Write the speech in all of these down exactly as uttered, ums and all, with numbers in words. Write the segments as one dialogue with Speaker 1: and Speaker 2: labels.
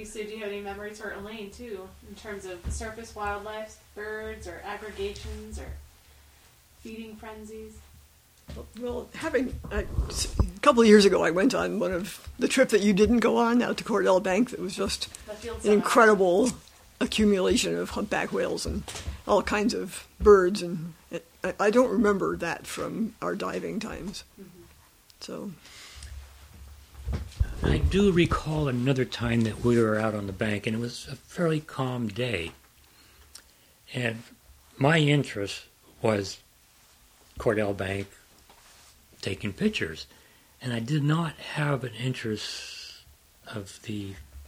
Speaker 1: you, Sue, do you have any memories, or Elaine too, in terms of surface wildlife, birds, or aggregations, or feeding frenzies?
Speaker 2: Well, having uh, a couple of years ago, I went on one of the trip that you didn't go on out to Cordell Bank. That was just an incredible accumulation of humpback whales and all kinds of birds, and it, I, I don't remember that from our diving times. Mm-hmm. So,
Speaker 3: I do recall another time that we were out on the bank, and it was a fairly calm day, and my interest was Cordell Bank, taking pictures, and I did not have an interest of the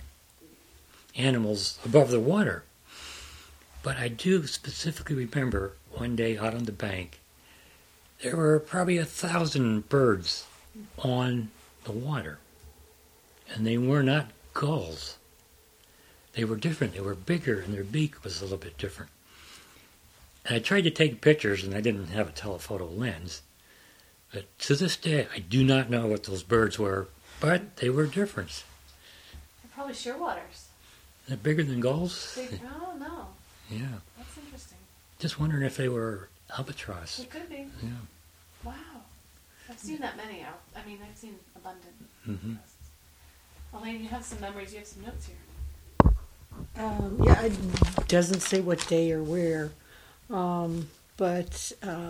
Speaker 3: animals above the water. But I do specifically remember one day out on the bank, there were probably a thousand birds on the water, and they were not gulls. They were different. They were bigger, and their beak was a little bit different. And I tried to take pictures, and I didn't have a telephoto lens. But to this day, I do not know what those birds were, but they were different.
Speaker 1: They're probably shearwaters.
Speaker 3: They're bigger than gulls?
Speaker 1: They, oh, no.
Speaker 3: Yeah.
Speaker 1: That's interesting.
Speaker 3: Just wondering if they were albatross.
Speaker 1: They could be.
Speaker 3: Yeah.
Speaker 1: Wow. I've seen that many out. I mean, I've seen abundant.
Speaker 3: Mm-hmm.
Speaker 1: Elaine, you have some memories. You have some notes here.
Speaker 4: Um, yeah, it doesn't say what day or where, um, but uh,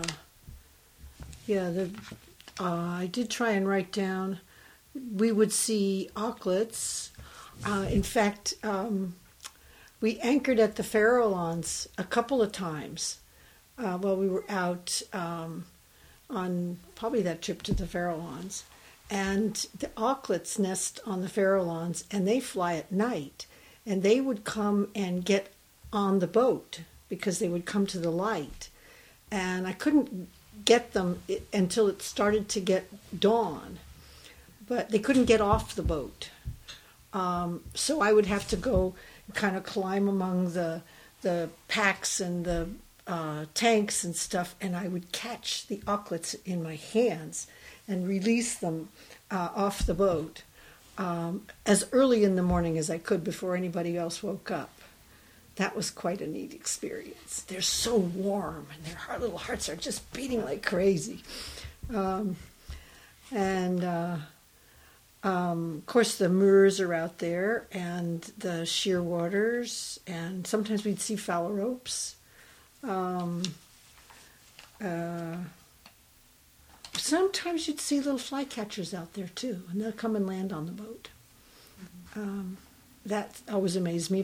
Speaker 4: yeah, the uh, I did try and write down. We would see auklets. Uh, in fact, um, we anchored at the Farallones a couple of times uh, while we were out um, on probably that trip to the Farallones. And the auklets nest on the Farallones, and they fly at night. And they would come and get on the boat because they would come to the light. And I couldn't get them until it started to get dawn. But they couldn't get off the boat. Um, so I would have to go kind of climb among the the packs and the uh, tanks and stuff, and I would catch the auklets in my hands and release them uh, off the boat um, as early in the morning as I could before anybody else woke up. That was quite a neat experience. They're so warm, and their little hearts are just beating like crazy. Um, and... Uh, Um, of course, the Moors are out there, and the shearwaters, and sometimes we'd see phalaropes. Um, uh, sometimes you'd see little flycatchers out there, too, and they'll come and land on the boat. Um, that always amazed me.